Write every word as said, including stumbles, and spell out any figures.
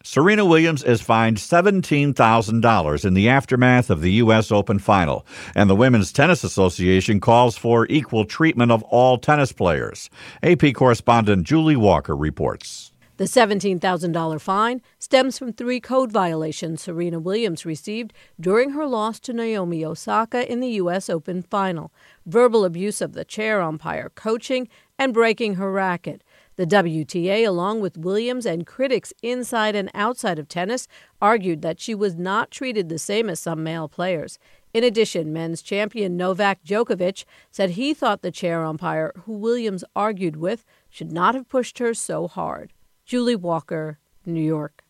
Serena Williams is fined seventeen thousand dollars in the aftermath of the U S Open final, and the Women's Tennis Association calls for equal treatment of all tennis players. A P correspondent Julie Walker reports. The seventeen thousand dollars fine stems from three code violations Serena Williams received during her loss to Naomi Osaka in the U S Open final: verbal abuse of the chair umpire, coaching, and breaking her racket. The W T A, along with Williams and critics inside and outside of tennis, argued that she was not treated the same as some male players. In addition, men's champion Novak Djokovic said he thought the chair umpire, who Williams argued with, should not have pushed her so hard. Julie Walker, New York.